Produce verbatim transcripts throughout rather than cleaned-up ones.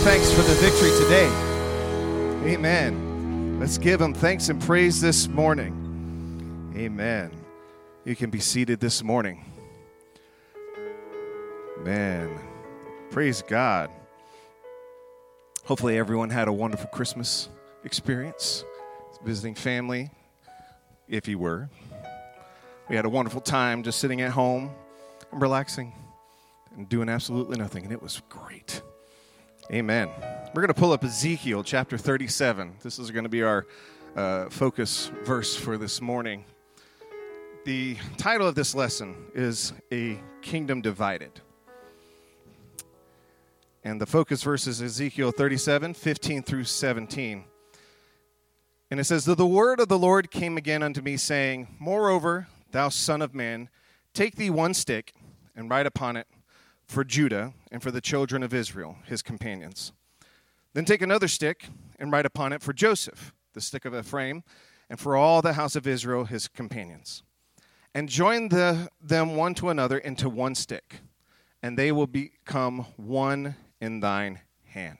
Thanks for the victory today. Amen. Let's give him thanks and praise this morning. Amen. You can be seated this morning. Man, praise God. Hopefully everyone had a wonderful Christmas experience, visiting family, if you were. We had a wonderful time just sitting at home and relaxing and doing absolutely nothing, and it was great. Amen. We're going to pull up Ezekiel chapter thirty-seven. This is going to be our uh, focus verse for this morning. The title of this lesson is A Kingdom Divided. And the focus verse is Ezekiel thirty-seven, fifteen through seventeen. And it says, "The word of the Lord came again unto me, saying, Moreover, thou son of man, take thee one stick, and write upon it, for Judah and for the children of Israel, his companions. Then take another stick and write upon it for Joseph, the stick of Ephraim, and for all the house of Israel, his companions. And join the, them one to another into one stick, and they will become one in thine hand."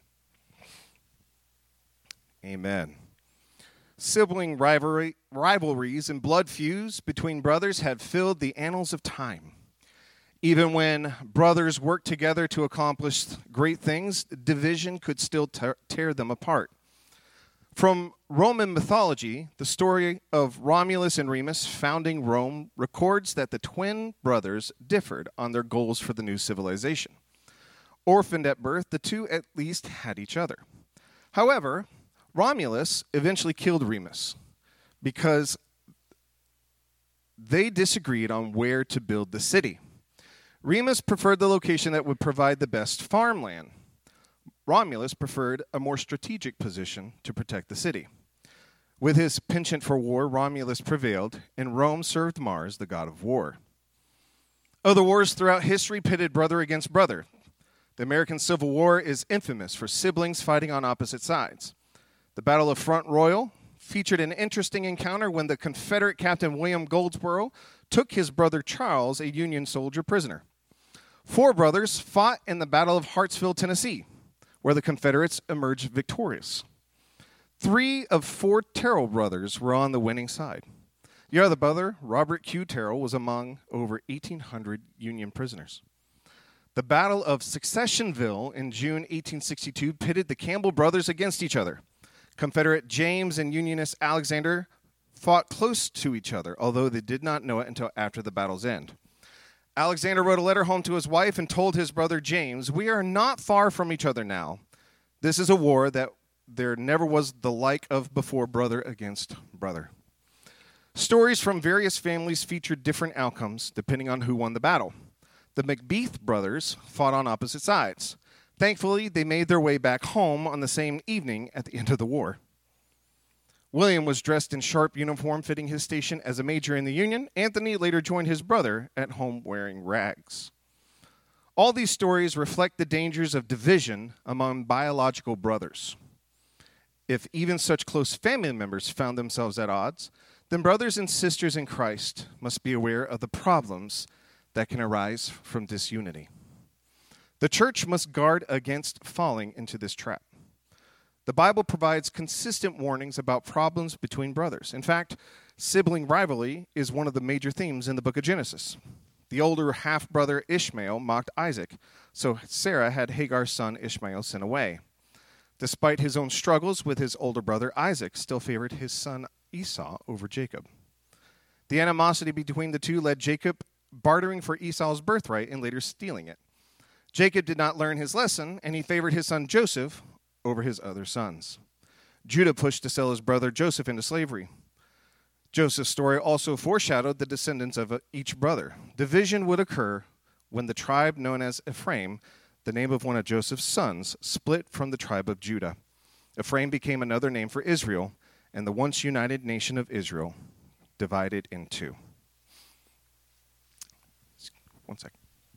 Amen. Sibling rivalry, rivalries and blood feuds between brothers have filled the annals of time. Even when brothers worked together to accomplish great things, division could still tear, tear them apart. From Roman mythology, the story of Romulus and Remus founding Rome records that the twin brothers differed on their goals for the new civilization. Orphaned at birth, the two at least had each other. However, Romulus eventually killed Remus because they disagreed on where to build the city. Remus preferred the location that would provide the best farmland. Romulus preferred a more strategic position to protect the city. With his penchant for war, Romulus prevailed, and Rome served Mars, the god of war. Other wars throughout history pitted brother against brother. The American Civil War is infamous for siblings fighting on opposite sides. The Battle of Front Royal featured an interesting encounter when the Confederate Captain William Goldsboro took his brother Charles, a Union soldier, prisoner. Four brothers fought in the Battle of Hartsville, Tennessee, where the Confederates emerged victorious. Three of four Terrell brothers were on the winning side. The other brother, Robert Q. Terrell, was among over eighteen hundred Union prisoners. The Battle of Successionville in June eighteen sixty-two pitted the Campbell brothers against each other. Confederate James and Unionist Alexander fought close to each other, although they did not know it until after the battle's end. Alexander wrote a letter home to his wife and told his brother James, "We are not far from each other now. This is a war that there never was the like of before, brother against brother." Stories from various families featured different outcomes depending on who won the battle. The McBeath brothers fought on opposite sides. Thankfully, they made their way back home on the same evening at the end of the war. William was dressed in sharp uniform fitting his station as a major in the Union. Anthony later joined his brother at home wearing rags. All these stories reflect the dangers of division among biological brothers. If even such close family members found themselves at odds, then brothers and sisters in Christ must be aware of the problems that can arise from disunity. The church must guard against falling into this trap. The Bible provides consistent warnings about problems between brothers. In fact, sibling rivalry is one of the major themes in the book of Genesis. The older half-brother Ishmael mocked Isaac, so Sarah had Hagar's son Ishmael sent away. Despite his own struggles with his older brother, Isaac still favored his son Esau over Jacob. The animosity between the two led Jacob bartering for Esau's birthright and later stealing it. Jacob did not learn his lesson, and he favored his son Joseph over his other sons. Judah pushed to sell his brother Joseph into slavery. Joseph's story also foreshadowed the descendants of each brother. Division would occur when the tribe known as Ephraim, the name of one of Joseph's sons, split from the tribe of Judah. Ephraim became another name for Israel, and the once united nation of Israel divided in two. One second.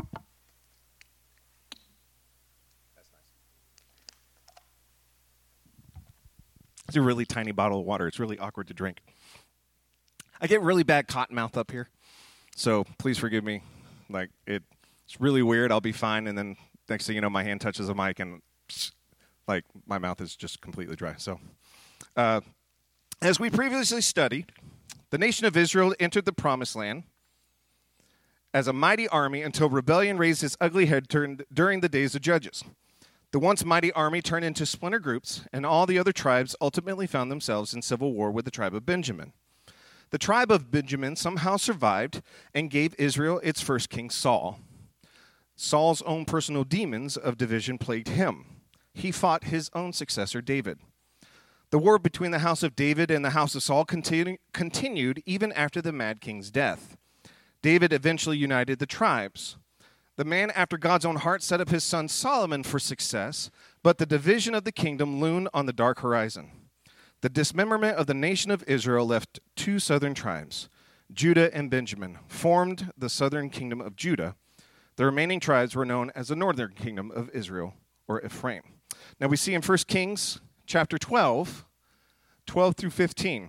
It's a really tiny bottle of water. It's really awkward to drink. I get really bad cotton mouth up here, so please forgive me. Like, it, it's really weird. I'll be fine, and then next thing you know, my hand touches the mic, and Like, my mouth is just completely dry. So, uh, as we previously studied, the nation of Israel entered the promised land as a mighty army until rebellion raised its ugly head turned during the days of Judges. The once mighty army turned into splinter groups, and all the other tribes ultimately found themselves in civil war with the tribe of Benjamin. The tribe of Benjamin somehow survived and gave Israel its first king, Saul. Saul's own personal demons of division plagued him. He fought his own successor, David. The war between the house of David and the house of Saul continu- continued even after the mad king's death. David eventually united the tribes. The man after God's own heart set up his son Solomon for success, but the division of the kingdom loomed on the dark horizon. The dismemberment of the nation of Israel left two southern tribes, Judah and Benjamin, formed the southern kingdom of Judah. The remaining tribes were known as the northern kingdom of Israel, or Ephraim. Now we see in First Kings chapter twelve, twelve through fifteen.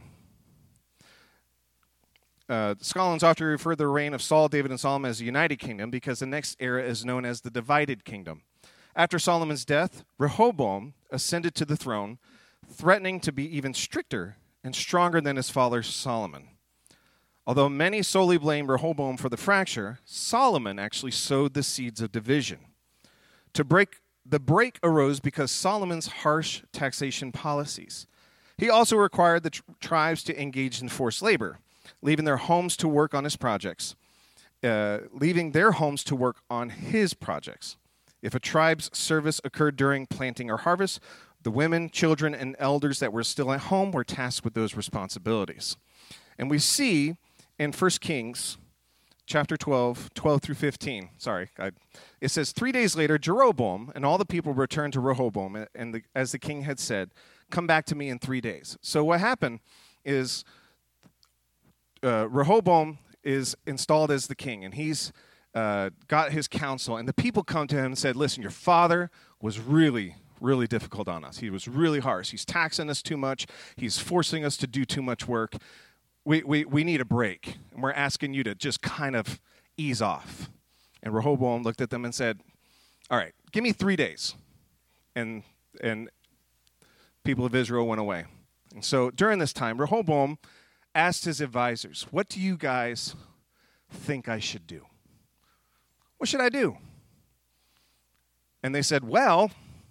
Uh, scholars often refer to the reign of Saul, David, and Solomon as a united kingdom because the next era is known as the divided kingdom. After Solomon's death, Rehoboam ascended to the throne, threatening to be even stricter and stronger than his father Solomon. Although many solely blame Rehoboam for the fracture, Solomon actually sowed the seeds of division. To break, the break arose because Solomon's harsh taxation policies. He also required the tr- tribes to engage in forced labor, leaving their homes to work on his projects, uh, leaving their homes to work on his projects. If a tribe's service occurred during planting or harvest, the women, children, and elders that were still at home were tasked with those responsibilities. And we see in First Kings chapter twelve, twelve through fifteen, sorry, I, it says, three days later, Jeroboam and all the people returned to Rehoboam, and the, as the king had said, come back to me in three days. So what happened is uh, Rehoboam is installed as the king, and he's uh, got his council, and the people come to him and said, listen, your father was really, really difficult on us. He was really harsh. He's taxing us too much. He's forcing us to do too much work. We, we, we need a break, and we're asking you to just kind of ease off. And Rehoboam looked at them and said, all right, give me three days. And and people of Israel went away. And so during this time, Rehoboam asked his advisors, what do you guys think I should do? What should I do? And they said, well,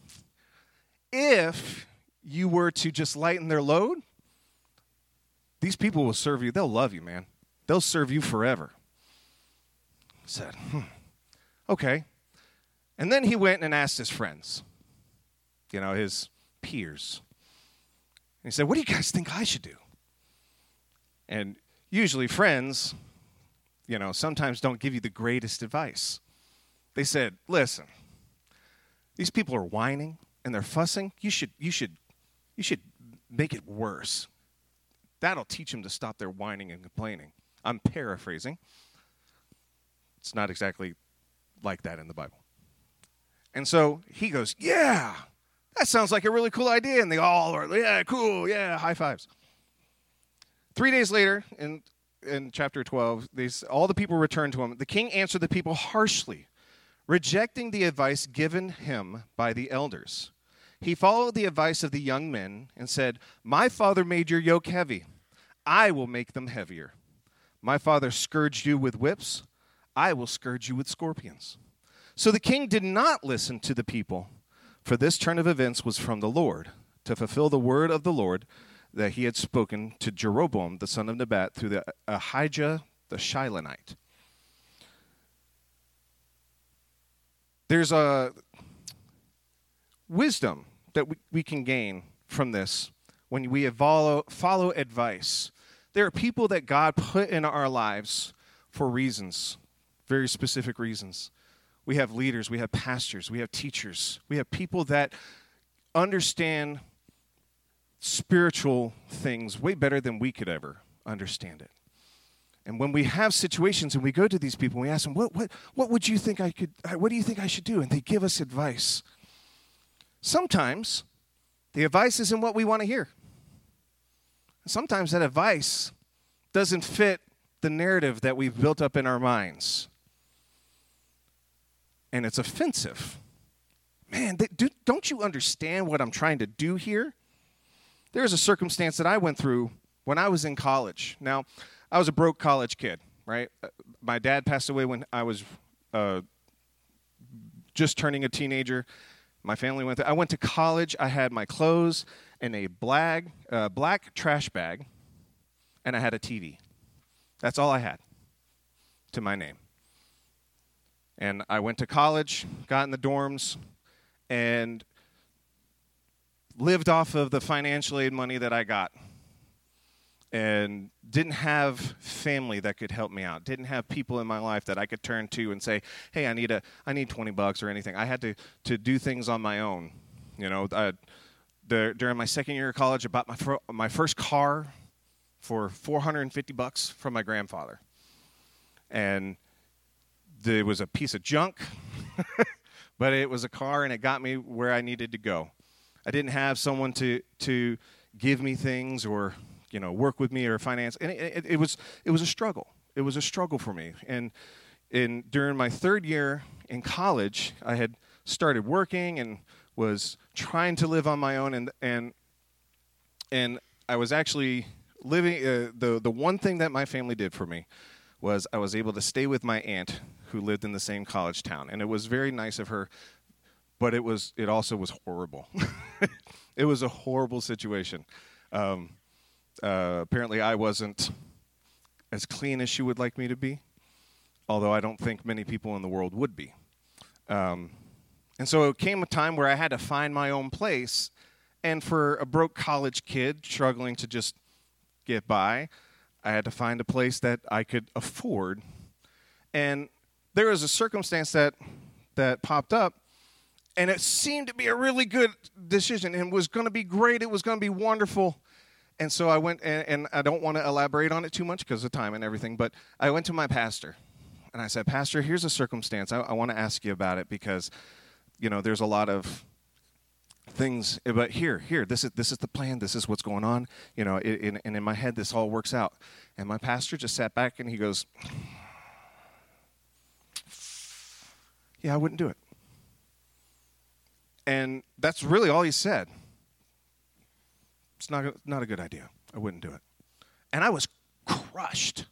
if you were to just lighten their load, these people will serve you. They'll love you, man. They'll serve you forever. I said, hmm, okay. And then he went and asked his friends, you know, his peers. And he said, what do you guys think I should do? And usually friends, you know, sometimes don't give you the greatest advice. They said, listen, these people are whining and they're fussing. You should, you should, you should make it worse. That'll teach them to stop their whining and complaining. I'm paraphrasing. It's not exactly like that in the Bible. And so he goes, yeah, that sounds like a really cool idea. And they all are, yeah, cool, yeah, high fives. Three days later, in, in chapter twelve, these, all the people returned to him. The king answered the people harshly, rejecting the advice given him by the elders. He followed the advice of the young men and said, my father made your yoke heavy. I will make them heavier. My father scourged you with whips. I will scourge you with scorpions. So the king did not listen to the people, for this turn of events was from the Lord, to fulfill the word of the Lord that he had spoken to Jeroboam, the son of Nebat, through the Ahijah the Shilonite. There's a wisdom that we, we can gain from this when we follow, follow advice. There are people that God put in our lives for reasons, very specific reasons. We have leaders, we have pastors, we have teachers, we have people that understand spiritual things way better than we could ever understand it. And when we have situations and we go to these people and we ask them, what, what, what would you think I could, what do you think I should do? And they give us advice. Sometimes the advice isn't what we want to hear. Sometimes that advice doesn't fit the narrative that we've built up in our minds. And it's offensive man, they, do, don't you understand what I'm trying to do here? There's a circumstance that I went through when I was in college. Now, I was a broke college kid, right? My dad passed away when I was uh, just turning a teenager. My family went. Th- I went to college. I had my clothes in a black, uh, black trash bag, and I had a T V. That's all I had to my name. And I went to college, got in the dorms, and lived off of the financial aid money that I got. And didn't have family that could help me out. Didn't have people in my life that I could turn to and say, "Hey, I need a, I need twenty bucks or anything." I had to to do things on my own. You know, I, the, during my second year of college, I bought my fir- my first car for four hundred fifty bucks from my grandfather, and there was a piece of junk, but it was a car, and it got me where I needed to go. I didn't have someone to to give me things or, you know, work with me or finance. And it, it, it was it was a struggle. It was a struggle for me. And in during my third year in college, I had started working and was trying to live on my own. And and and I was actually living. Uh, the the one thing that my family did for me was I was able to stay with my aunt who lived in the same college town, and it was very nice of her. But it was it also was horrible. It was a horrible situation. Um, Uh, apparently I wasn't as clean as she would like me to be, although I don't think many people in the world would be. Um, and so it came a time where I had to find my own place, and for a broke college kid struggling to just get by, I had to find a place that I could afford. And there was a circumstance that that popped up, and it seemed to be a really good decision, and it was going to be great. It was going to be wonderful. And so I went, and, and I don't want to elaborate on it too much because of time and everything, but I went to my pastor, and I said, "Pastor, here's a circumstance. I, I want to ask you about it because, you know, there's a lot of things, but here, here, this is this is the plan. This is what's going on. You know, it, in, and in my head, this all works out." And my pastor just sat back, and he goes, "Yeah, I wouldn't do it." And that's really all he said. It's not a, not a good idea. I wouldn't do it. And I was crushed.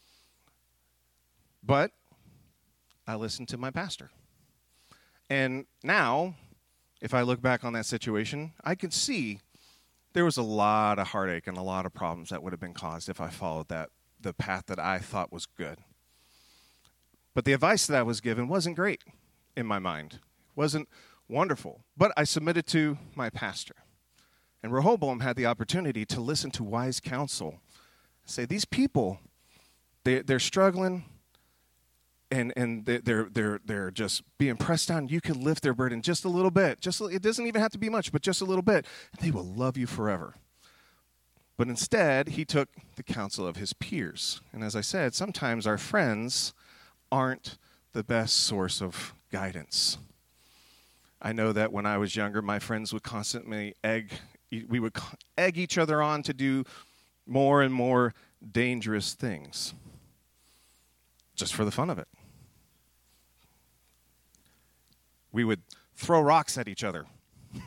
But I listened to my pastor. And now, if I look back on that situation, I can see there was a lot of heartache and a lot of problems that would have been caused if I followed that the path that I thought was good. But the advice that I was given wasn't great in my mind. It wasn't wonderful. But I submitted to my pastor. And Rehoboam had the opportunity to listen to wise counsel. Say, these people, they, they're struggling, and and they're they're they're just being pressed down. You can lift their burden just a little bit. Just it doesn't even have to be much, but just a little bit, and they will love you forever. But instead, he took the counsel of his peers. And as I said, sometimes our friends aren't the best source of guidance. I know that when I was younger, my friends would constantly egg. We would egg each other on to do more and more dangerous things, just for the fun of it. We would throw rocks at each other,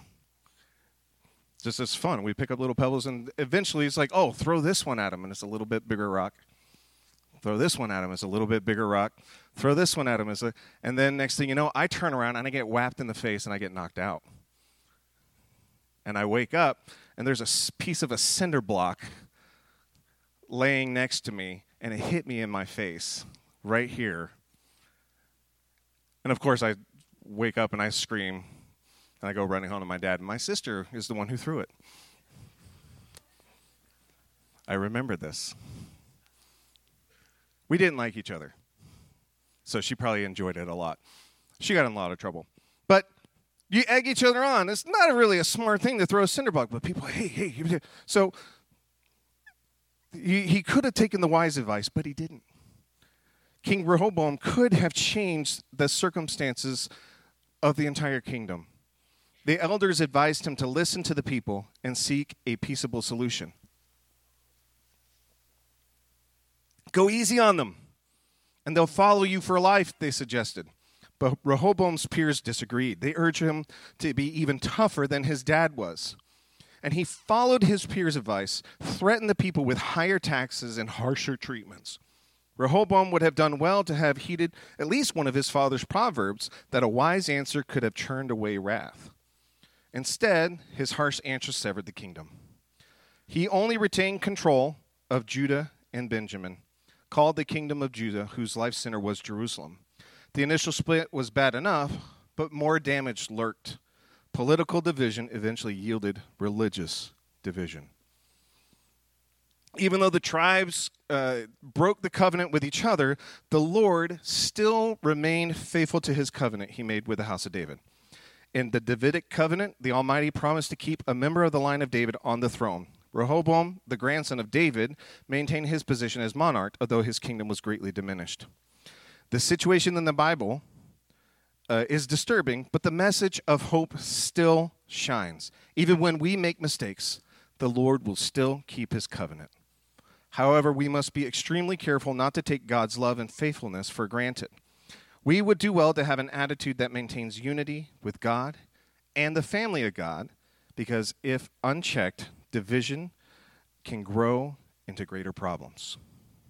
just as fun. We'd pick up little pebbles, and eventually it's like, oh, throw this one at him, and it's a little bit bigger rock. Throw this one at him, it's a little bit bigger rock. Throw this one at him, it's a, and then next thing you know, I turn around and I get whacked in the face and I get knocked out. And I wake up, and there's a piece of a cinder block laying next to me, and it hit me in my face right here. And, of course, I wake up and I scream, and I go running home to my dad. And my sister is the one who threw it. I remember this. We didn't like each other, so she probably enjoyed it a lot. She got in a lot of trouble. But you egg each other on. It's not really a smart thing to throw a cinder block, but people, hey, hey. So he, he could have taken the wise advice, but he didn't. King Rehoboam could have changed the circumstances of the entire kingdom. The elders advised him to listen to the people and seek a peaceable solution. Go easy on them, and they'll follow you for life, they suggested. But Rehoboam's peers disagreed. They urged him to be even tougher than his dad was. And he followed his peers' advice, threatened the people with higher taxes and harsher treatments. Rehoboam would have done well to have heeded at least one of his father's proverbs that a wise answer could have turned away wrath. Instead, his harsh answer severed the kingdom. He only retained control of Judah and Benjamin, called the kingdom of Judah, whose life center was Jerusalem. The initial split was bad enough, but more damage lurked. Political division eventually yielded religious division. Even though the tribes uh, broke the covenant with each other, the Lord still remained faithful to his covenant he made with the house of David. In the Davidic covenant, the Almighty promised to keep a member of the line of David on the throne. Rehoboam, the grandson of David, maintained his position as monarch, although his kingdom was greatly diminished. The situation in the Bible uh, is disturbing, but the message of hope still shines. Even when we make mistakes, the Lord will still keep his covenant. However, we must be extremely careful not to take God's love and faithfulness for granted. We would do well to have an attitude that maintains unity with God and the family of God, because if unchecked, division can grow into greater problems.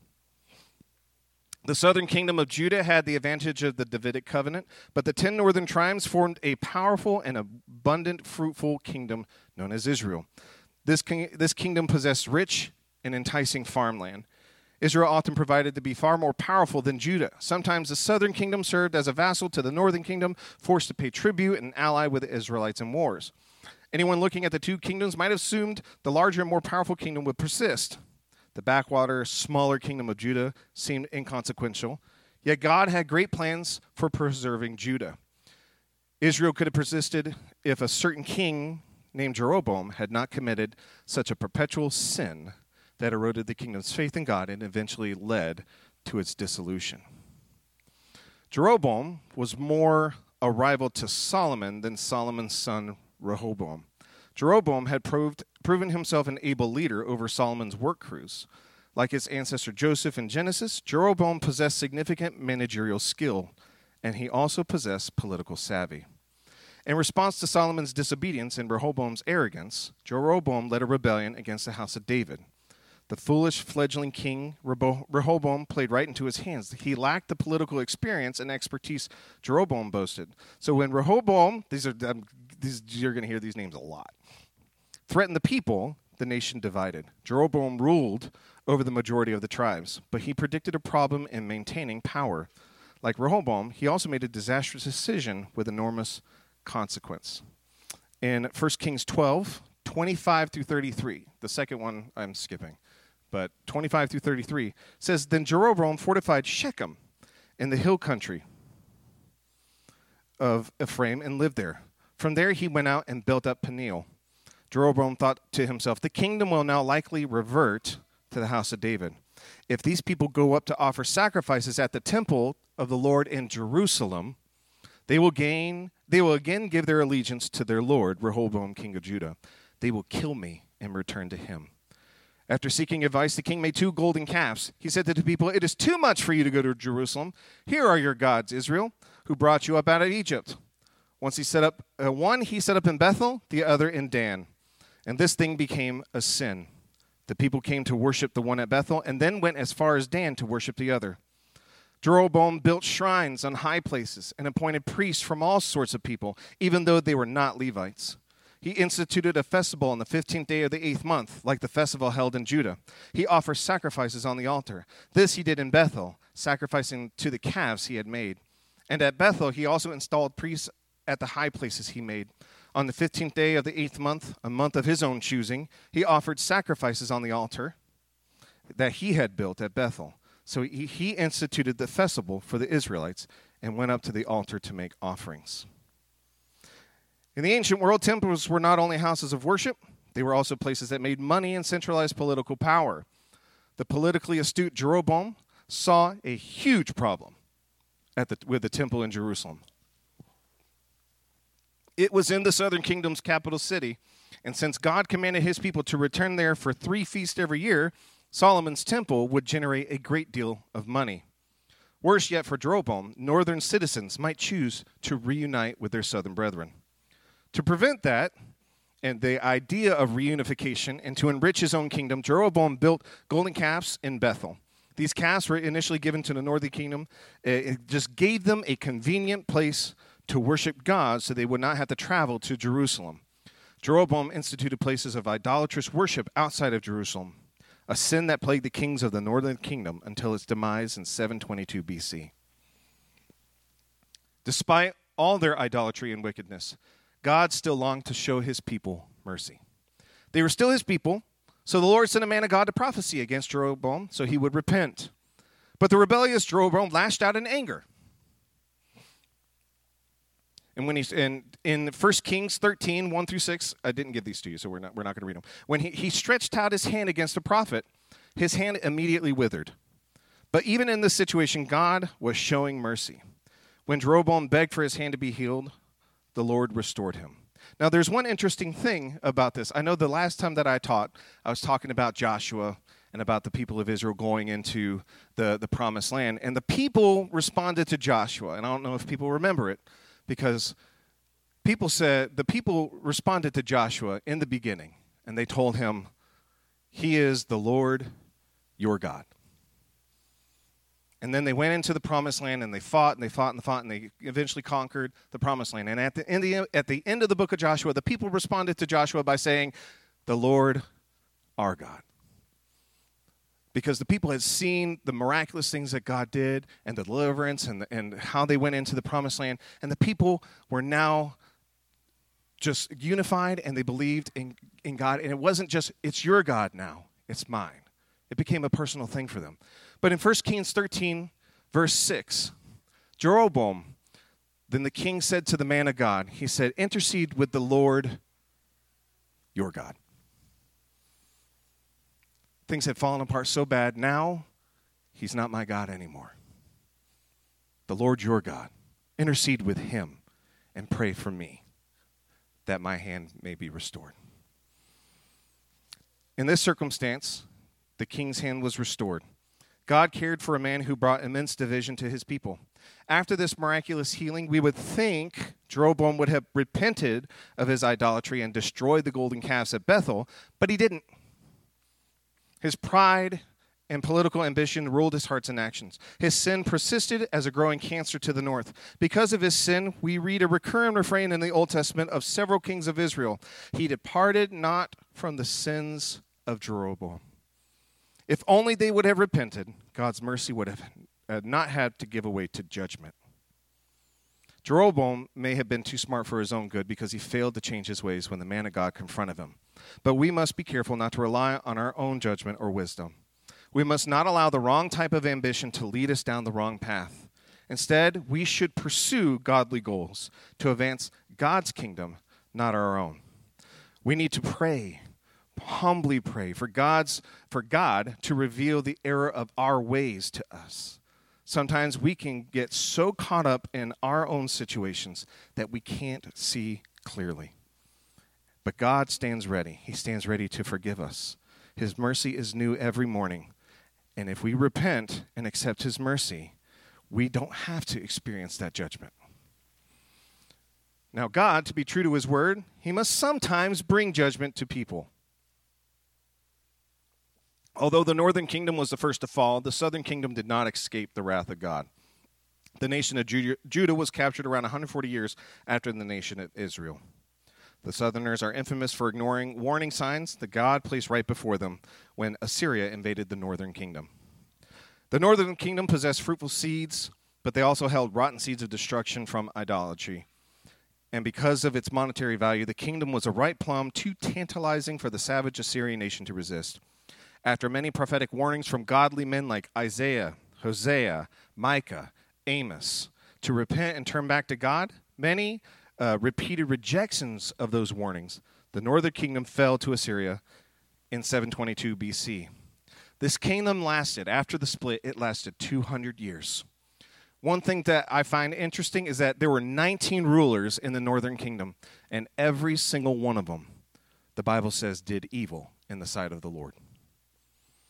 The southern kingdom of Judah had the advantage of the Davidic covenant, but the ten northern tribes formed a powerful and abundant, fruitful kingdom known as Israel. This, king, this kingdom possessed rich and enticing farmland. Israel often provided to be far more powerful than Judah. Sometimes the southern kingdom served as a vassal to the northern kingdom, forced to pay tribute and ally with the Israelites in wars. Anyone looking at the two kingdoms might have assumed the larger and more powerful kingdom would persist. The backwater, smaller kingdom of Judah seemed inconsequential, yet God had great plans for preserving Judah. Israel could have persisted if a certain king named Jeroboam had not committed such a perpetual sin that eroded the kingdom's faith in God and eventually led to its dissolution. Jeroboam was more a rival to Solomon than Solomon's son Rehoboam. Jeroboam had proved, proven himself an able leader over Solomon's work crews. Like his ancestor Joseph in Genesis, Jeroboam possessed significant managerial skill, and he also possessed political savvy. In response to Solomon's disobedience and Rehoboam's arrogance, Jeroboam led a rebellion against the house of David. The foolish fledgling king Rehoboam played right into his hands. He lacked the political experience and expertise Jeroboam boasted. So when Rehoboam, these are um, these, you're going to hear these names a lot, threatened the people, the nation divided. Jeroboam ruled over the majority of the tribes, but he predicted a problem in maintaining power. Like Rehoboam, he also made a disastrous decision with enormous consequence. In First Kings twelve, twenty-five through thirty-three, the second one I'm skipping, but twenty-five through thirty-three says, Then Jeroboam fortified Shechem in the hill country of Ephraim and lived there. From there he went out and built up Peniel. Jeroboam thought to himself, the kingdom will now likely revert to the house of David. If these people go up to offer sacrifices at the temple of the Lord in Jerusalem, they will gain, they will again give their allegiance to their Lord, Rehoboam, king of Judah. They will kill me and return to him. After seeking advice, the king made two golden calves. He said to the people, It is too much for you to go to Jerusalem. Here are your gods, Israel, who brought you up out of Egypt. Once he set up, uh, one he set up in Bethel, the other in Dan. And this thing became a sin. The people came to worship the one at Bethel and then went as far as Dan to worship the other. Jeroboam built shrines on high places and appointed priests from all sorts of people, even though they were not Levites. He instituted a festival on the fifteenth day of the eighth month, like the festival held in Judah. He offered sacrifices on the altar. This he did in Bethel, sacrificing to the calves he had made. And at Bethel he also installed priests at the high places he made. On the fifteenth day of the eighth month, a month of his own choosing, he offered sacrifices on the altar that he had built at Bethel. So he, he instituted the festival for the Israelites and went up to the altar to make offerings. In the ancient world, temples were not only houses of worship, they were also places that made money and centralized political power. The politically astute Jeroboam saw a huge problem at the, with the temple in Jerusalem. It was in the southern kingdom's capital city, and since God commanded his people to return there for three feasts every year, Solomon's temple would generate a great deal of money. Worse yet for Jeroboam, northern citizens might choose to reunite with their southern brethren. To prevent that, and the idea of reunification, and to enrich his own kingdom, Jeroboam built golden calves in Bethel. These calves were initially given to the northern kingdom. It just gave them a convenient place to worship God so they would not have to travel to Jerusalem. Jeroboam instituted places of idolatrous worship outside of Jerusalem, a sin that plagued the kings of the northern kingdom until its demise in seven twenty-two B C. Despite all their idolatry and wickedness, God still longed to show his people mercy. They were still his people, so the Lord sent a man of God to prophesy against Jeroboam so he would repent. But the rebellious Jeroboam lashed out in anger. And when he's in, in First Kings thirteen, one through six, I didn't give these to you, so we're not, we're not going to read them. When he, he stretched out his hand against a prophet, his hand immediately withered. But even in this situation, God was showing mercy. When Jeroboam begged for his hand to be healed, the Lord restored him. Now, there's one interesting thing about this. I know the last time that I taught, I was talking about Joshua and about the people of Israel going into the, the promised land. And the people responded to Joshua. And I don't know if people remember it, because people said, the people responded to Joshua in the beginning. And they told him, he is the Lord your God. And then they went into the promised land, and they fought, and they fought, and they fought, and they eventually conquered the promised land. And at the end, at the end of the book of Joshua, the people responded to Joshua by saying, the Lord our God. Because the people had seen the miraculous things that God did, and the deliverance, and, the, and how they went into the promised land. And the people were now just unified, and they believed in, in God. And it wasn't just, it's your God now, it's mine. It became a personal thing for them. But in First Kings thirteen, verse six, Jeroboam, then the king said to the man of God, he said, intercede with the Lord your God. Things had fallen apart so bad. Now, he's not my God anymore. The Lord your God. Intercede with him and pray for me that my hand may be restored. In this circumstance, the king's hand was restored. God cared for a man who brought immense division to his people. After this miraculous healing, we would think Jeroboam would have repented of his idolatry and destroyed the golden calves at Bethel, but he didn't. His pride and political ambition ruled his hearts and actions. His sin persisted as a growing cancer to the north. Because of his sin, we read a recurring refrain in the Old Testament of several kings of Israel. He departed not from the sins of Jeroboam. If only they would have repented, God's mercy would have uh, not had to give way to judgment. Jeroboam may have been too smart for his own good because he failed to change his ways when the man of God confronted him. But we must be careful not to rely on our own judgment or wisdom. We must not allow the wrong type of ambition to lead us down the wrong path. Instead, we should pursue godly goals to advance God's kingdom, not our own. We need to pray, humbly pray for God's for God to reveal the error of our ways to us. Sometimes we can get so caught up in our own situations that we can't see clearly. But God stands ready. He stands ready to forgive us. His mercy is new every morning. And if we repent and accept his mercy, we don't have to experience that judgment. Now, God, to be true to his word, he must sometimes bring judgment to people. Although the northern kingdom was the first to fall, the southern kingdom did not escape the wrath of God. The nation of Judah was captured around one hundred forty years after the nation of Israel. The southerners are infamous for ignoring warning signs that God placed right before them when Assyria invaded the northern kingdom. The northern kingdom possessed fruitful seeds, but they also held rotten seeds of destruction from idolatry. And because of its monetary value, the kingdom was a ripe plum too tantalizing for the savage Assyrian nation to resist. After many prophetic warnings from godly men like Isaiah, Hosea, Micah, Amos, to repent and turn back to God, many uh, repeated rejections of those warnings, the northern kingdom fell to Assyria in seven twenty-two B C. This kingdom lasted, after the split, it lasted two hundred years. One thing that I find interesting is that there were nineteen rulers in the northern kingdom, and every single one of them, the Bible says, did evil in the sight of the Lord.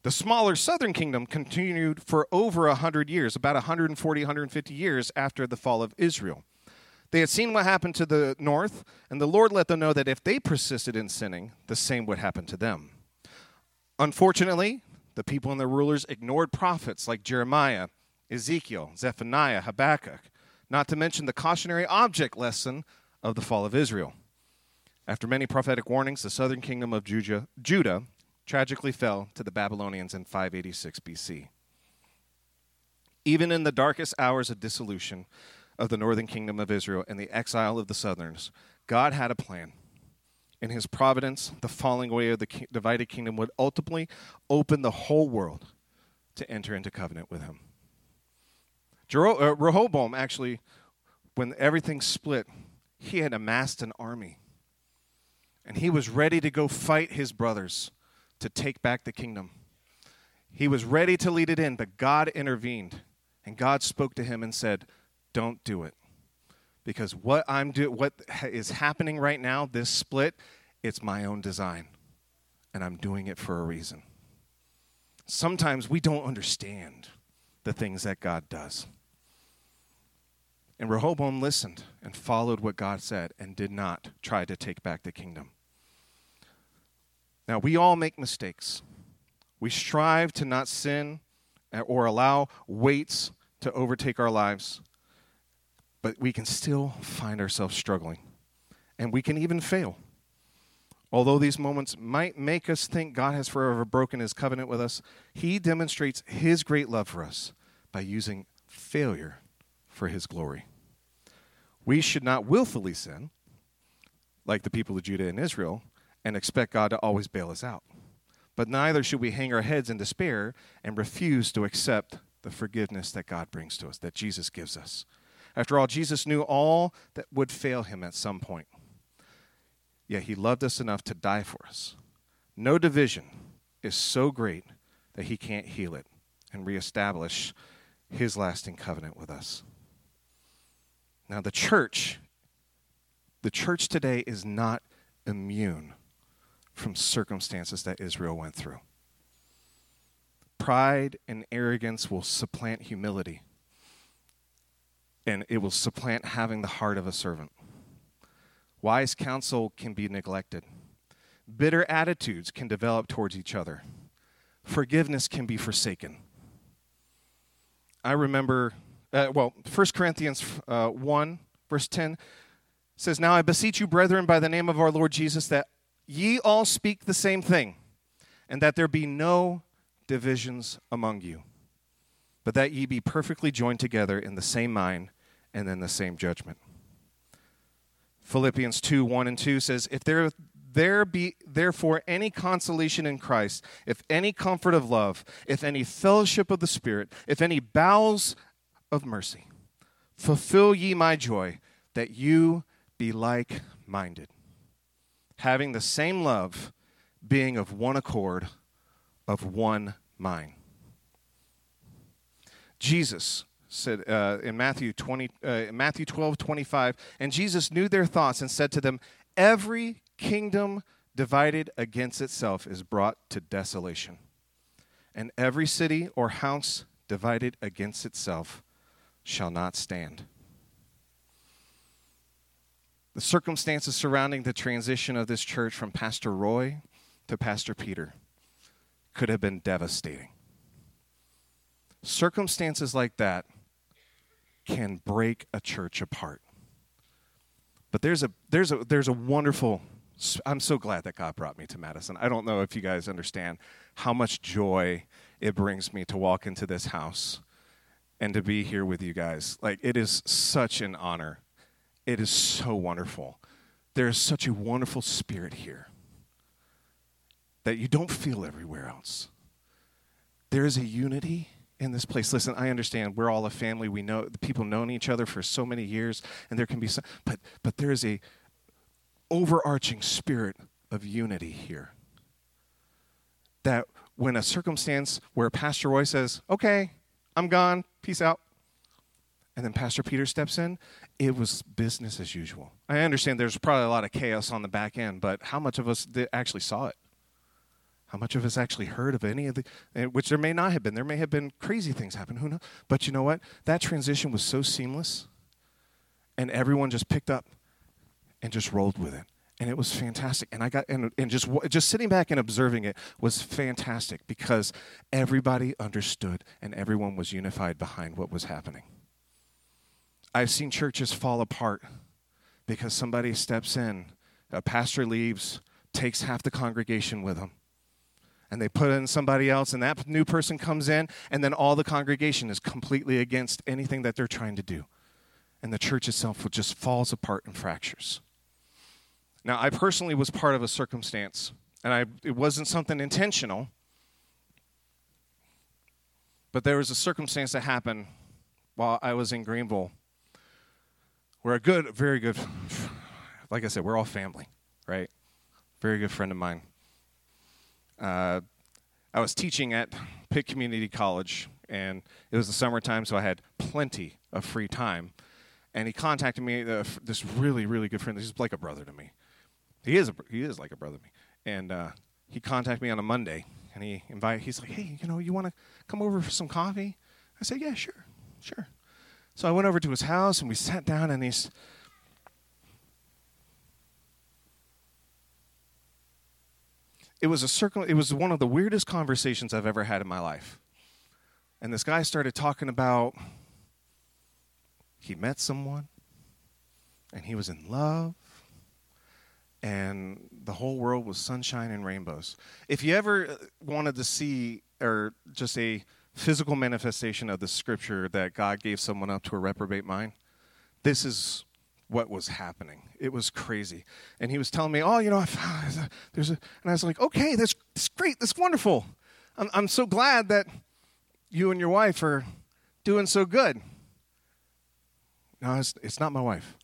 The smaller southern kingdom continued for over one hundred years, about one hundred forty, one hundred fifty years after the fall of Israel. They had seen what happened to the north, and the Lord let them know that if they persisted in sinning, the same would happen to them. Unfortunately, the people and their rulers ignored prophets like Jeremiah, Ezekiel, Zephaniah, Habakkuk, not to mention the cautionary object lesson of the fall of Israel. After many prophetic warnings, the southern kingdom of Judah, Judah tragically fell to the Babylonians in five eighty-six B C. Even in the darkest hours of dissolution of the northern kingdom of Israel and the exile of the southerners, God had a plan. In his providence, the falling away of the ki- divided kingdom would ultimately open the whole world to enter into covenant with him. Jero- uh, Rehoboam, actually, when everything split, he had amassed an army. And he was ready to go fight his brothers to take back the kingdom. He was ready to lead it in, but God intervened. And God spoke to him and said, don't do it. Because what I'm do- what is happening right now, this split, it's my own design. And I'm doing it for a reason. Sometimes we don't understand the things that God does. And Rehoboam listened and followed what God said and did not try to take back the kingdom. Now, we all make mistakes. We strive to not sin or allow weights to overtake our lives, but we can still find ourselves struggling, and we can even fail. Although these moments might make us think God has forever broken his covenant with us, he demonstrates his great love for us by using failure for his glory. We should not willfully sin, like the people of Judah and Israel, and expect God to always bail us out. But neither should we hang our heads in despair and refuse to accept the forgiveness that God brings to us, that Jesus gives us. After all, Jesus knew all that would fail him at some point. Yet he loved us enough to die for us. No division is so great that he can't heal it and reestablish his lasting covenant with us. Now, the church, the church today is not immune from circumstances that Israel went through. Pride and arrogance will supplant humility, and it will supplant having the heart of a servant. Wise counsel can be neglected. Bitter attitudes can develop towards each other. Forgiveness can be forsaken. I remember, uh, well, First Corinthians uh, one, verse ten says, "Now I beseech you, brethren, by the name of our Lord Jesus, that ye all speak the same thing, and that there be no divisions among you, but that ye be perfectly joined together in the same mind and in the same judgment." Philippians two, one and two says, "If there, there be therefore any consolation in Christ, if any comfort of love, if any fellowship of the Spirit, if any bowels of mercy, fulfill ye my joy, that you be like-minded, having the same love, being of one accord, of one mind." Jesus said uh, in Matthew twenty, uh, Matthew twelve, twenty-five, "And Jesus knew their thoughts and said to them, every kingdom divided against itself is brought to desolation, and every city or house divided against itself shall not stand." The circumstances surrounding the transition of this church from Pastor Roy to Pastor Peter could have been devastating. Circumstances like that can break a church apart. But there's a there's a there's a wonderful, I'm so glad that God brought me to Madison. I don't know if you guys understand how much joy it brings me to walk into this house and to be here with you guys. Like, it is such an honor. It is so wonderful. There is such a wonderful spirit here that you don't feel everywhere else. There is a unity in this place. Listen, I understand we're all a family. We know the people known each other for so many years, and there can be some, but but there is a overarching spirit of unity here. That when a circumstance where Pastor Roy says, "Okay, I'm gone, peace out," and then Pastor Peter steps in, it was business as usual. I understand there's probably a lot of chaos on the back end, but how much of us did actually saw it? How much of us actually heard of any of the, which there may not have been. There may have been crazy things happen. Who knows? But you know what? That transition was so seamless, and everyone just picked up and just rolled with it. And it was fantastic. And I got and, and just just sitting back and observing it was fantastic because everybody understood and everyone was unified behind what was happening. I've seen churches fall apart because somebody steps in, a pastor leaves, takes half the congregation with them, and they put in somebody else, and that new person comes in, and then all the congregation is completely against anything that they're trying to do. And the church itself just falls apart and fractures. Now, I personally was part of a circumstance, and I it wasn't something intentional, but there was a circumstance that happened while I was in Greenville where a good, very good, like I said, we're all family, right? Very good friend of mine. Uh, I was teaching at Pitt Community College, and it was the summertime, so I had plenty of free time. And he contacted me, uh, this really, really good friend. He's like a brother to me. He is a, he is like a brother to me. And uh, he contacted me on a Monday, and he invited. He's like, hey, you know, you want to come over for some coffee? I said, yeah, sure, sure. So I went over to his house, and we sat down, and he's, it was a circle. It was one of the weirdest conversations I've ever had in my life. And this guy started talking about he met someone, and he was in love, and the whole world was sunshine and rainbows. If you ever wanted to see, or just a physical manifestation of the scripture that God gave someone up to a reprobate mind, this is what was happening. It was crazy. And he was telling me, oh, you know, I found, there's a, and I was like, okay, that's, that's great, that's wonderful. I'm, I'm so glad that you and your wife are doing so good. No, it's, it's not my wife.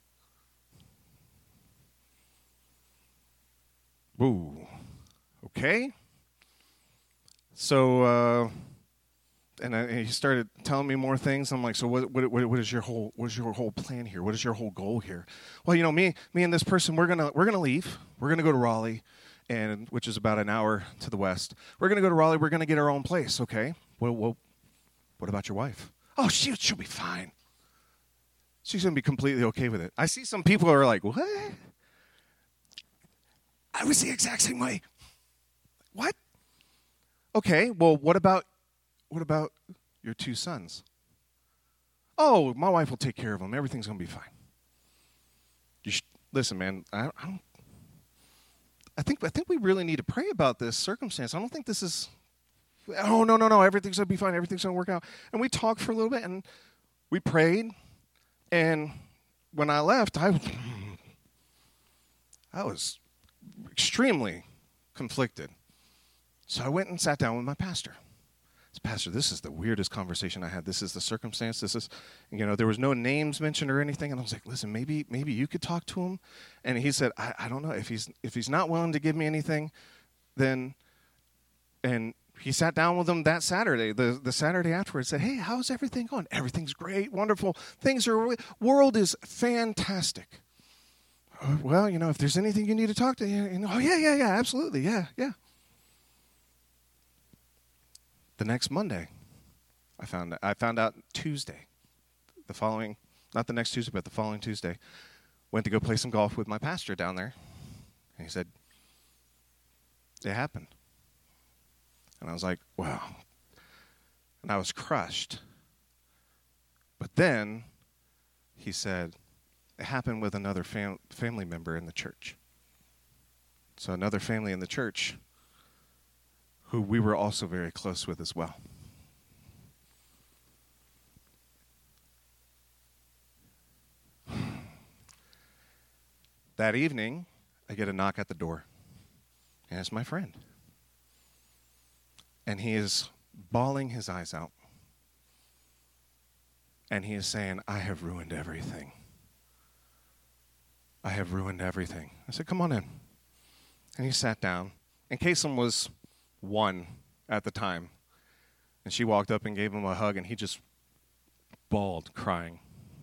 Whoa. Okay. So, uh, and, I, and he started telling me more things. I'm like, so what, what, what is your whole, what is your whole plan here? What is your whole goal here? Well, you know, me, me and this person, we're gonna, we're gonna leave. We're gonna go to Raleigh, and which is about an hour to the west. We're gonna go to Raleigh. We're gonna get our own place. Okay. Well, well what about your wife? Oh, she, she'll be fine. She's going to be completely okay with it. I see some people who are like, what? I was the exact same way. What? Okay, well, what about what about your two sons? Oh, my wife will take care of them. Everything's going to be fine. You should, listen, man, I, I don't I think I think we really need to pray about this circumstance. I don't think this is oh, no, no, no, everything's going to be fine. Everything's going to work out. And we talked for a little bit, and we prayed. And when I left, I, I was extremely conflicted. So I went and sat down with my pastor. I said, Pastor, this is the weirdest conversation I had. This is the circumstance. This is, you know, there was no names mentioned or anything. And I was like, listen, maybe maybe you could talk to him. And he said, I, I don't know. If he's if he's not willing to give me anything, then, and he sat down with them that Saturday, the, the Saturday afterwards, said, hey, how's everything going? Everything's great, wonderful. Things are, world is fantastic. Uh, well, you know, if there's anything you need to talk to, you know, oh, yeah, yeah, yeah, absolutely, yeah, yeah. The next Monday, I found I found out Tuesday, the following, not the next Tuesday, but the following Tuesday, went to go play some golf with my pastor down there. And he said, it happened. And I was like, wow. And I was crushed. But then he said, it happened with another fam- family member in the church. So another family in the church who we were also very close with as well. That evening, I get a knock at the door. And it's my friend. And he is bawling his eyes out. And he is saying, I have ruined everything. I have ruined everything. I said, come on in. And he sat down. And Kason was one at the time. And she walked up and gave him a hug, and he just bawled, crying.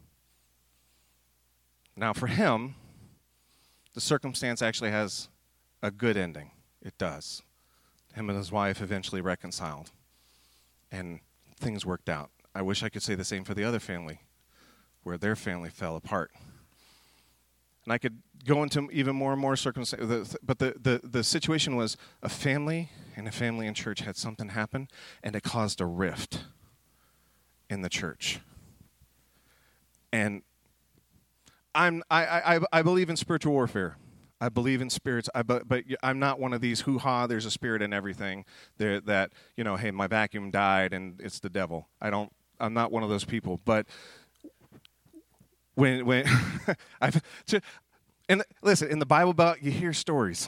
Now for him, the circumstance actually has a good ending. It does. Him and his wife eventually reconciled, and things worked out. I wish I could say the same for the other family, where their family fell apart. And I could go into even more and more circumstances, but the, the, the situation was a family and a family in church had something happen, and it caused a rift in the church. And I'm I I, I believe in spiritual warfare. I believe in spirits, I, but, but I'm not one of these hoo-ha, there's a spirit in everything, there, that, you know, hey, my vacuum died and it's the devil. I don't, I'm not one of those people. But when, when, I've, to, and listen, in the Bible Belt, you hear stories.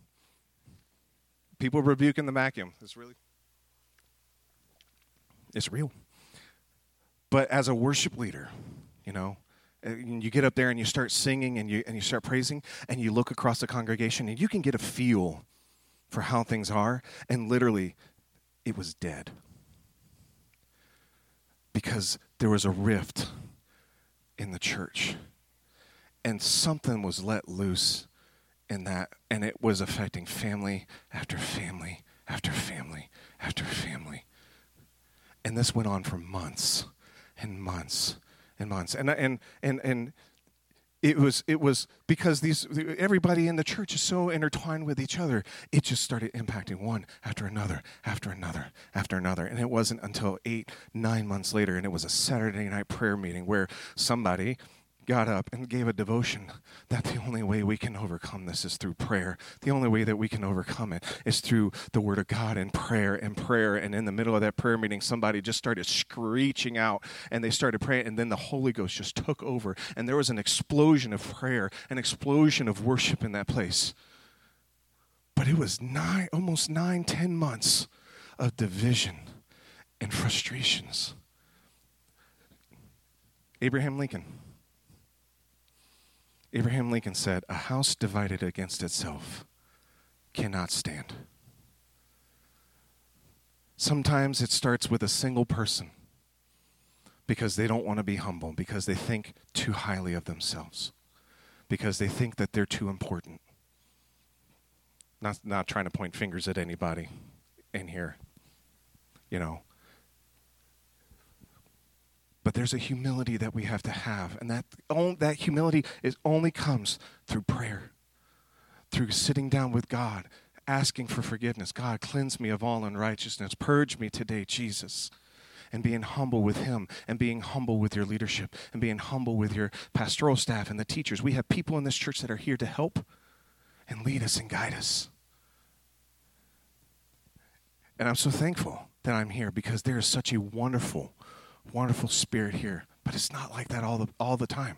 People rebuking the vacuum. It's really, it's real. But as a worship leader, you know, and you get up there and you start singing and you and you start praising and you look across the congregation and you can get a feel for how things are, and literally it was dead because there was a rift in the church and something was let loose in that, and it was affecting family after family after family after family. And this went on for months and months and months, and and and and it was it was because these everybody in the church is so intertwined with each other. It just started impacting one after another, after another, after another, and it wasn't until eight, nine months later, and it was a Saturday night prayer meeting where somebody got up and gave a devotion that the only way we can overcome this is through prayer. The only way that we can overcome it is through the Word of God and prayer and prayer. And in the middle of that prayer meeting, somebody just started screeching out and they started praying, and then the Holy Ghost just took over, and there was an explosion of prayer, an explosion of worship in that place. But it was nine, almost nine, ten months of division and frustrations. Abraham Lincoln. Abraham Lincoln said, "A house divided against itself cannot stand." Sometimes it starts with a single person because they don't want to be humble, because they think too highly of themselves, because they think that they're too important. Not, not trying to point fingers at anybody in here, you know. But there's a humility that we have to have, and that that humility is only comes through prayer, through sitting down with God, asking for forgiveness. God, cleanse me of all unrighteousness. Purge me today, Jesus. And being humble with Him, and being humble with your leadership, and being humble with your pastoral staff and the teachers. We have people in this church that are here to help and lead us and guide us. And I'm so thankful that I'm here because there is such a wonderful wonderful spirit here, but it's not like that all the all the time.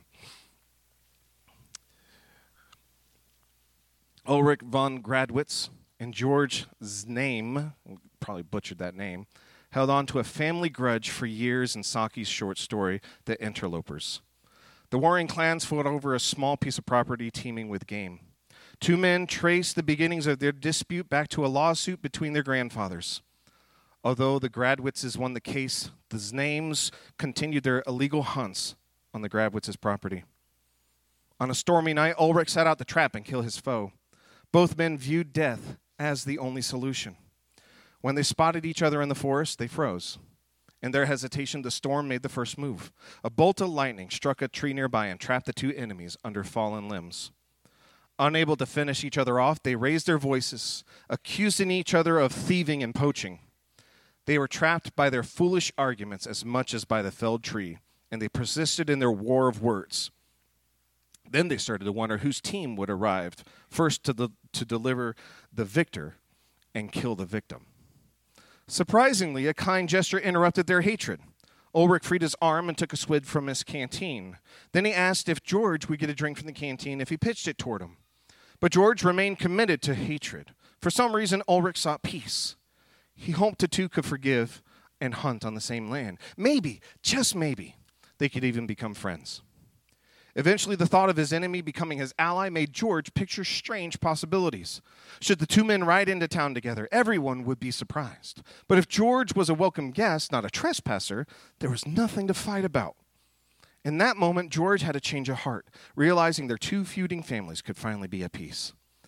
Ulrich von Gradwitz and George Znaim, probably butchered that name, held on to a family grudge for years in Saki's short story, The Interlopers. The warring clans fought over a small piece of property teeming with game. Two men traced the beginnings of their dispute back to a lawsuit between their grandfathers. Although the Gradwitzes won the case, the Znaims continued their illegal hunts on the Gradwitzes' property. On a stormy night, Ulrich set out to trap and kill his foe. Both men viewed death as the only solution. When they spotted each other in the forest, they froze. In their hesitation, the storm made the first move. A bolt of lightning struck a tree nearby and trapped the two enemies under fallen limbs. Unable to finish each other off, they raised their voices, accusing each other of thieving and poaching. They were trapped by their foolish arguments as much as by the felled tree, and they persisted in their war of words. Then they started to wonder whose team would arrive first to, the, to deliver the victor and kill the victim. Surprisingly, a kind gesture interrupted their hatred. Ulrich freed his arm and took a swig from his canteen. Then he asked if George would get a drink from the canteen if he pitched it toward him. But George remained committed to hatred. For some reason, Ulrich sought peace. He hoped the two could forgive and hunt on the same land. Maybe, just maybe, they could even become friends. Eventually, the thought of his enemy becoming his ally made George picture strange possibilities. Should the two men ride into town together, everyone would be surprised. But if George was a welcome guest, not a trespasser, there was nothing to fight about. In that moment, George had a change of heart, realizing their two feuding families could finally be at peace.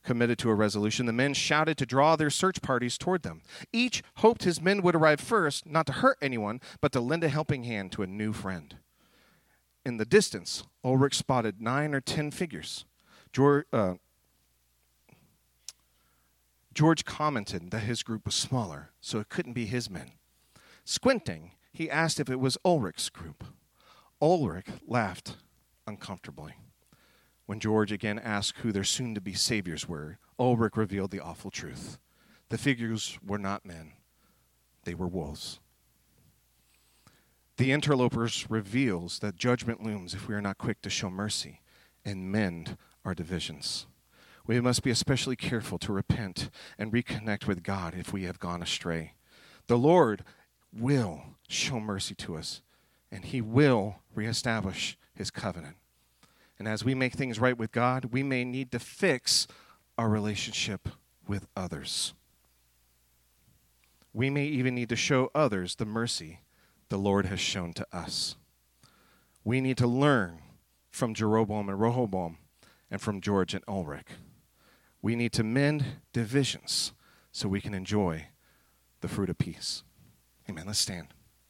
Committed to a resolution, the men shouted to draw their search parties toward them. Each hoped his men would arrive first, not to hurt anyone, but to lend a helping hand to a new friend. In the distance, Ulrich spotted nine or ten figures. George, uh, George commented that his group was smaller, so it couldn't be his men. Squinting, he asked if it was Ulrich's group. Ulrich laughed uncomfortably. When George again asked who their soon-to-be saviors were, Ulrich revealed the awful truth. The figures were not men. They were wolves. The interlopers reveals that judgment looms if we are not quick to show mercy and mend our divisions. We must be especially careful to repent and reconnect with God if we have gone astray. The Lord will show mercy to us, and he will reestablish his covenant. And as we make things right with God, we may need to fix our relationship with others. We may even need to show others the mercy the Lord has shown to us. We need to learn from Jeroboam and Rehoboam and from George and Ulrich. We need to mend divisions so we can enjoy the fruit of peace. Amen. Let's stand.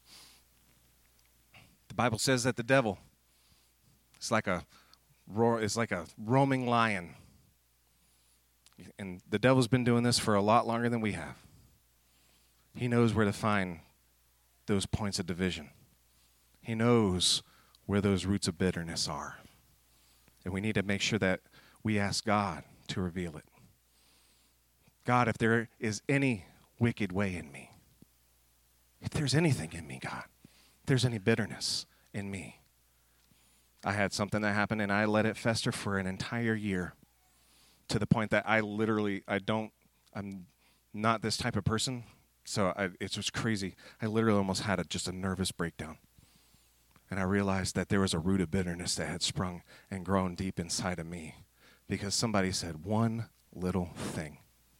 The Bible says that the devil is like a roar, is like a roaming lion. And the devil's been doing this for a lot longer than we have. He knows where to find those points of division. He knows where those roots of bitterness are. And we need to make sure that we ask God to reveal it. God, if there is any wicked way in me, if there's anything in me, God, if there's any bitterness in me. I had something that happened and I let it fester for an entire year to the point that I literally, I don't, I'm not this type of person. So I, it's just crazy. I literally almost had a, just a nervous breakdown. And I realized that there was a root of bitterness that had sprung and grown deep inside of me because somebody said one little thing.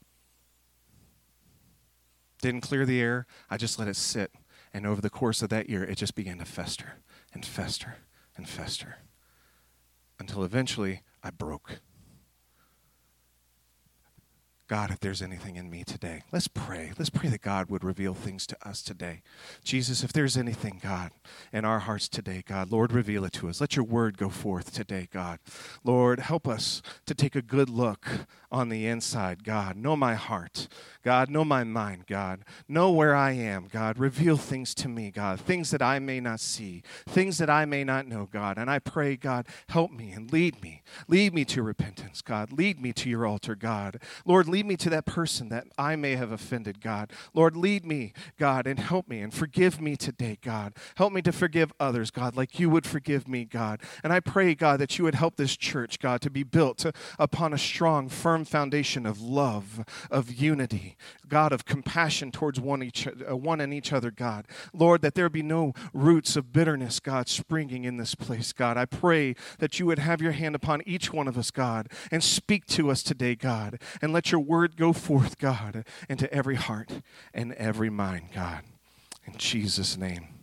Didn't clear the air. I just let it sit. And over the course of that year, it just began to fester and fester and fester until eventually I broke. God, if there's anything in me today, let's pray. Let's pray that God would reveal things to us today. Jesus, if there's anything, God, in our hearts today, God, Lord, reveal it to us. Let your word go forth today, God. Lord, help us to take a good look on the inside, God. Know my heart. God, know my mind, God. Know where I am, God. Reveal things to me, God. Things that I may not see. Things that I may not know, God. And I pray, God, help me and lead me. Lead me to repentance, God. Lead me to your altar, God. Lord, lead me to that person that I may have offended, God. Lord, lead me, God, and help me and forgive me today, God. Help me to forgive others, God, like you would forgive me, God. And I pray, God, that you would help this church, God, to be built to, upon a strong, firm foundation of love, of unity, God, of compassion towards one, each, uh, one and each other, God. Lord, that there be no roots of bitterness, God, springing in this place, God. I pray that you would have your hand upon each one of us, God, and speak to us today, God, and let your word go forth, God, into every heart and every mind, God. In Jesus' name.